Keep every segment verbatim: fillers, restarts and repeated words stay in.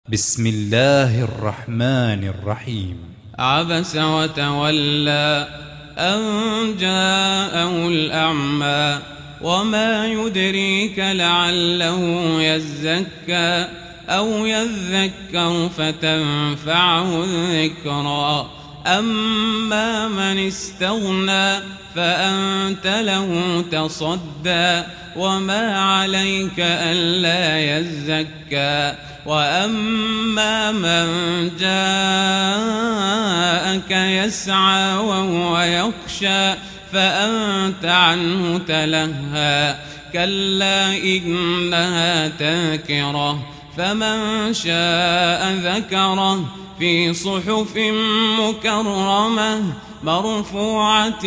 بسم الله الرحمن الرحيم. عبس وتولى أن جاءه الأعمى وما يدريك لعله يزكى أو يذكر فتنفعه الذكرى. أما من استغنى فأنت له تصدى وما عليك ألا يزكى. وأما من جاءك يسعى وهو يخشى فأنت عنه تلهى. كلا إنها تذكرة فمن شاء ذكره في صحف مكرمة مرفوعة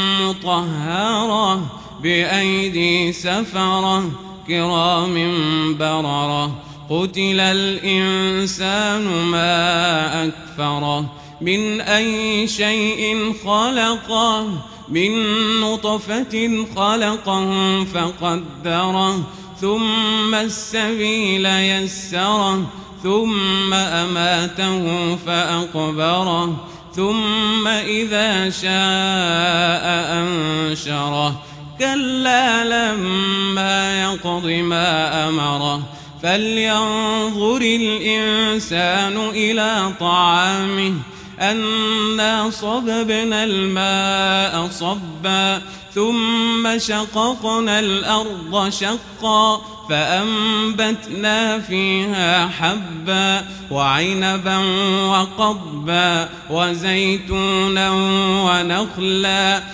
مطهرة بأيدي سفرة كرام بررة. قتل الإنسان ما أكفره من أي شيء خلقه من نطفة خلقه فقدره ثم السبيل يسره ثم أماته فأقبره ثم إذا شاء أنشره. كلا لما يقض ما أمره فلينظر الإنسان إلى طعامه أنا صببنا الماء صبا ثم شققنا الأرض شقا فأنبتنا فيها حبا وعنبا وقضبا وزيتونا ونخلا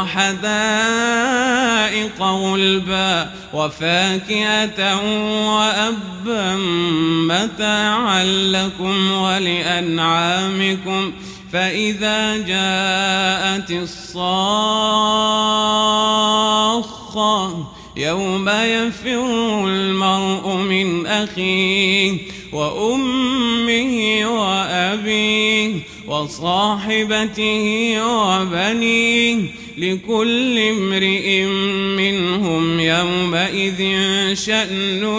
وحدائق غلبا وفاكهة وأبا متاعا لكم ولأنعامكم. فإذا جاءت الصاخة يوم يفر المرء من أخيه وأمه وأبيه وصاحبته وبنيه لكل امرئ منهم يومئذ شأن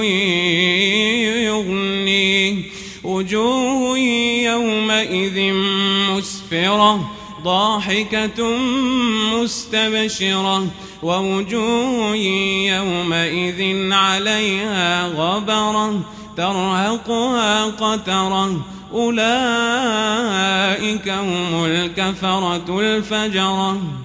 يغنيه. وجوه يومئذ مسفرة ضاحكة مستبشرة ووجوه يومئذ عليها غبرة ترهقها قترة. أولئك هم الكفرة الفجرة.